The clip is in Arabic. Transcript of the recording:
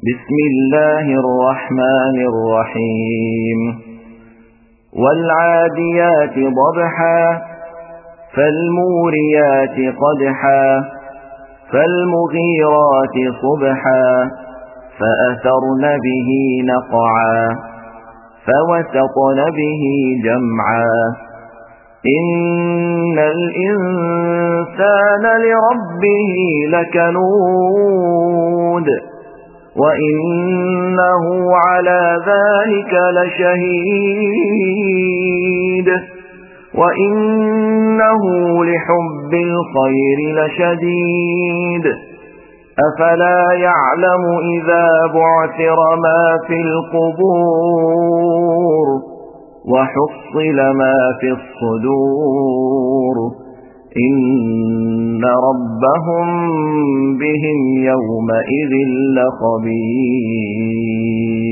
بسم الله الرحمن الرحيم والعاديات ضبحا فالموريات قدحا فالمغيرات صبحا فأثرن به نقعا فوسطن به جمعا إن الإنسان لربه لكنود وإنه على ذلك لشهيد وإنه لحب الخير لشديد أفلا يعلم إذا بعثر ما في القبور وحصل ما في الصدور إن ربهم بهم يومئذ لخبير.